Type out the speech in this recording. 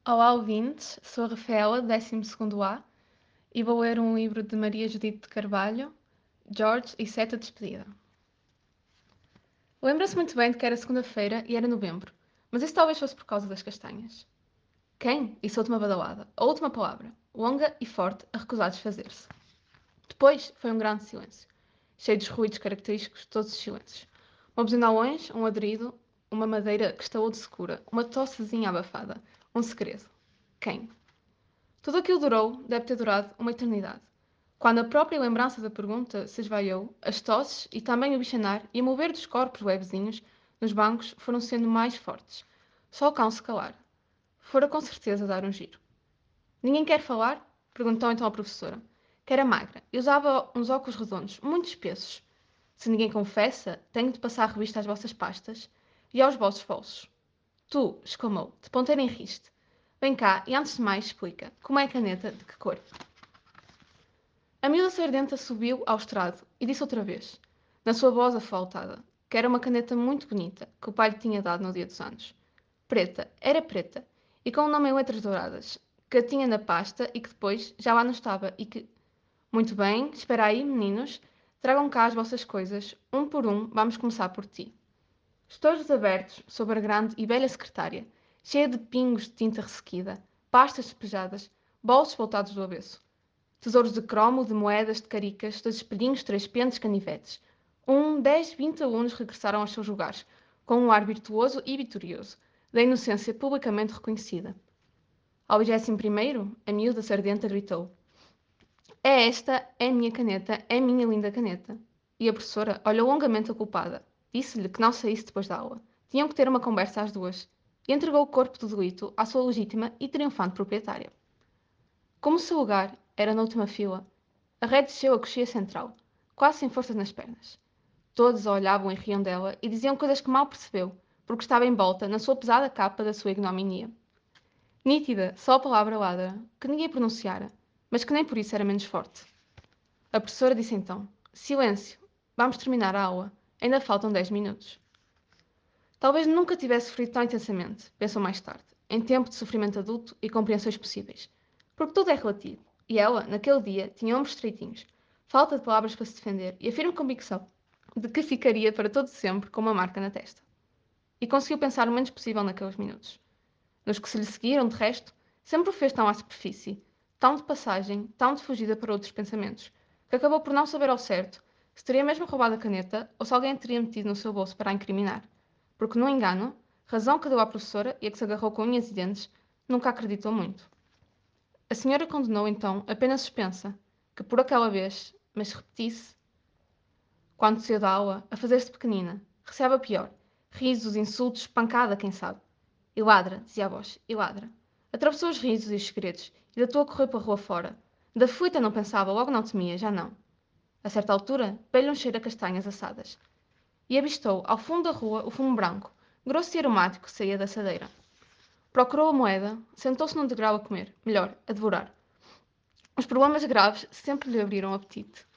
Olá, ouvintes. Sou a Rafaela, do 12º A, e vou ler um livro de Maria Judite de Carvalho, George e Seta Despedida. Lembra-se muito bem de que era segunda-feira e era novembro, mas isso talvez fosse por causa das castanhas. Quem? Disse a última badalada, a última palavra, longa e forte, a recusar desfazer-se. Depois foi um grande silêncio, cheio dos ruídos característicos de todos os silêncios. Uma buzina ao longe, um ladrido, uma madeira que estalou de secura, uma tossezinha abafada, um segredo. Quem? Tudo aquilo durou, deve ter durado, uma eternidade. Quando a própria lembrança da pergunta se esvaiu, as tosses e também o bichanar e o mover dos corpos levezinhos nos bancos foram sendo mais fortes. Só o cão se calar. Fora com certeza dar um giro. Ninguém quer falar? Perguntou então a professora, que era magra e usava uns óculos redondos, muito espessos. Se ninguém confessa, tenho de passar a revista às vossas pastas e aos vossos bolsos. Tu, exclamou, de ponteira em riste. Vem cá e antes de mais explica, como é a caneta, de que cor? A miúda sardenta subiu ao estrado e disse outra vez, na sua voz afaltada, que era uma caneta muito bonita, que o pai lhe tinha dado no dia dos anos. Preta, era preta, e com o nome em letras douradas, que a tinha na pasta e que depois já lá não estava e que... Muito bem, espera aí, meninos, tragam cá as vossas coisas, um por um, vamos começar por ti. Estojos abertos sobre a grande e velha secretária, cheia de pingos de tinta ressequida, pastas despejadas, bolsos voltados do avesso. Tesouros de cromo, de moedas, de caricas, de espelhinhos, três pentes, canivetes. 10, 20 alunos regressaram aos seus lugares, com um ar virtuoso e vitorioso, da inocência publicamente reconhecida. Ao 21º, a miúda sardenta gritou: É esta, é a minha caneta, é a minha linda caneta. E a professora olhou longamente a culpada. Disse-lhe que não saísse depois da aula. Tinham que ter uma conversa às duas. E entregou o corpo do delito à sua legítima e triunfante proprietária. Como o seu lugar era na última fila, a Red desceu a coxia central, quase sem forças nas pernas. Todos a olhavam e riam dela e diziam coisas que mal percebeu, porque estava envolta na sua pesada capa da sua ignominia. Nítida, só a palavra ladra, que ninguém pronunciara, mas que nem por isso era menos forte. A professora disse então: Silêncio, vamos terminar a aula. Ainda faltam 10 minutos. Talvez nunca tivesse sofrido tão intensamente, pensou mais tarde, em tempo de sofrimento adulto e compreensões possíveis. Porque tudo é relativo, e ela, naquele dia, tinha ombros estreitinhos, falta de palavras para se defender e a firme convicção de que ficaria para todo sempre com uma marca na testa. E conseguiu pensar o menos possível naqueles minutos. Nos que se lhe seguiram, de resto, sempre o fez tão à superfície, tão de passagem, tão de fugida para outros pensamentos, que acabou por não saber ao certo se teria mesmo roubado a caneta ou se alguém a teria metido no seu bolso para a incriminar. Porque, no engano, razão que deu à professora e a que se agarrou com unhas e dentes, nunca acreditou muito. A senhora condenou, então, a pena suspensa, que por aquela vez, mas se repetisse, quando saiu da aula, a fazer-se pequenina, recebe a pior. Risos, insultos, pancada, quem sabe. E ladra, dizia a voz, e ladra. Atravessou os risos e os segredos, e deitou a correr pela rua fora. Da fuita não pensava, logo não temia, já não. A certa altura, veio-lhe um cheiro a castanhas assadas. E avistou, ao fundo da rua, o fumo branco, grosso e aromático que saía da assadeira. Procurou a moeda, sentou-se num degrau a comer, melhor, a devorar. Os problemas graves sempre lhe abriram o apetite.